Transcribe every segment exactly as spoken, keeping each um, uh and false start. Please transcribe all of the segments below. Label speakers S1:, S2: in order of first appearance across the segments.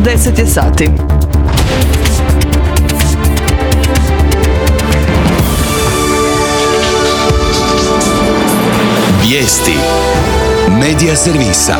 S1: deset je sati.
S2: Vijesti Medija servisa.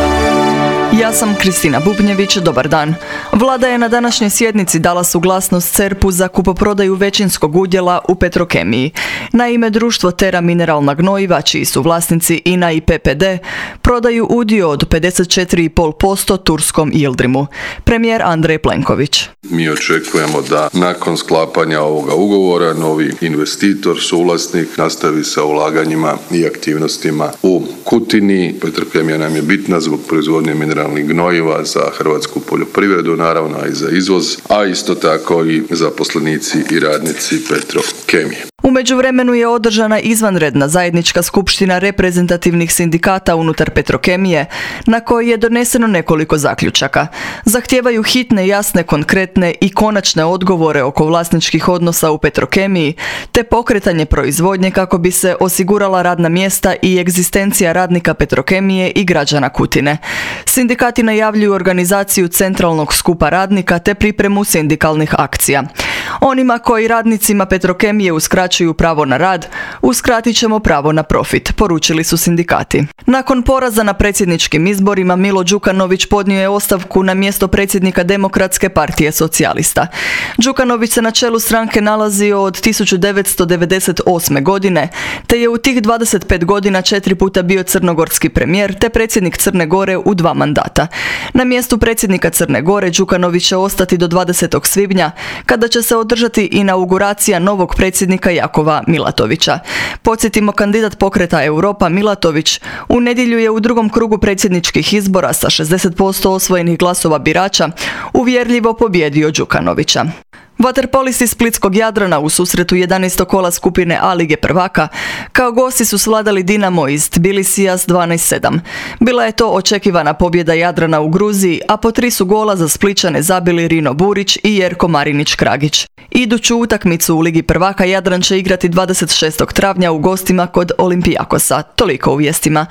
S1: Ja sam Kristina Bubnjević, dobar dan. Vlada je na današnjoj sjednici dala suglasnost C E R P-u za kupoprodaju većinskog udjela u Petrokemiji. Naime, društvo Tera mineralna gnojiva, čiji su vlasnici I N A i P P D, prodaju udio od pedeset četiri zarez pet posto turskom Yıldırım'u. Premijer Andrej Plenković.
S3: Mi očekujemo da nakon sklapanja ovoga ugovora novi investitor, suvlasnik, nastavi sa ulaganjima i aktivnostima u Kutini. Petrokemija nam je bitna zbog proizvodnje mineralnih gnojiva za hrvatsku poljoprivredu, naravno i za izvoz, a isto tako i zaposlenici i radnici Petrokemije.
S1: U međuvremenu je održana izvanredna zajednička skupština reprezentativnih sindikata unutar Petrokemije, na kojoj je doneseno nekoliko zaključaka. Zahtijevaju hitne, jasne, konkretne i konačne odgovore oko vlasničkih odnosa u Petrokemiji, te pokretanje proizvodnje kako bi se osigurala radna mjesta i egzistencija radnika Petrokemije i građana Kutine. Sindikati najavljuju organizaciju centralnog skupa radnika te pripremu sindikalnih akcija. Onima koji radnicima Petrokemije uskraćuju pravo na rad, uskratit ćemo pravo na profit, poručili su sindikati. Nakon poraza na predsjedničkim izborima, Milo Đukanović podnio je ostavku na mjesto predsjednika Demokratske partije socijalista. Đukanović se na čelu stranke nalazio od tisuću devetsto devedeset osme. godine, te je u tih dvadeset pet godina četiri puta bio crnogorski premijer te predsjednik Crne Gore u dva mandata. Na mjestu predsjednika Crne Gore Đukanović će ostati do dvadesetog svibnja, kada će se održati inauguracija novog predsjednika Jakova Milatovića. Podsjetimo, kandidat pokreta Europa Milatović u nedjelju je u drugom krugu predsjedničkih izbora sa šezdeset posto osvojenih glasova birača uvjerljivo pobijedio Đukanovića. Vaterpolisti splitskog Jadrana u susretu jedanaestog kola skupine A Lige prvaka kao gosti su svladali Dinamo iz Tbilisija s dvanaest sedam. Bila je to očekivana pobjeda Jadrana u Gruziji, a po tri su gola za Splićane zabili Rino Burić i Jerko Marinić-Kragić. Iduću utakmicu u Ligi prvaka Jadran će igrati dvadeset šestog travnja u gostima kod Olimpijakosa. Toliko u vijestima.